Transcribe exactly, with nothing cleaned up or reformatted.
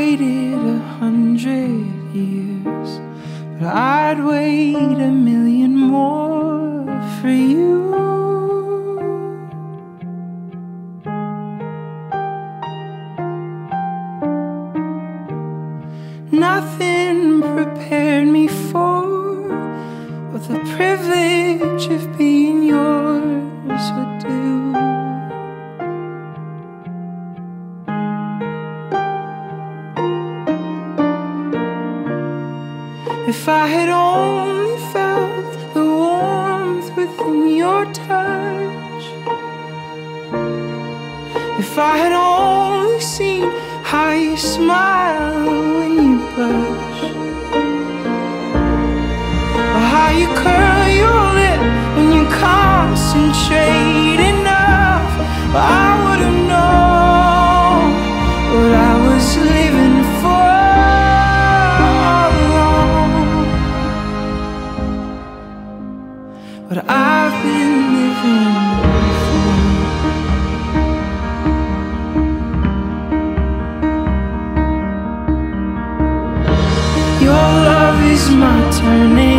waited a hundred years, but I'd wait a million more for you. Nothing prepared me for what the privilege of being yours would do. If I had only felt the warmth within your touch, if I had only seen how you smile when you blush, or how you curl your lip when you concentrate enough, well, I would have known what I was living for all along, what I've been living for. Your love is my turning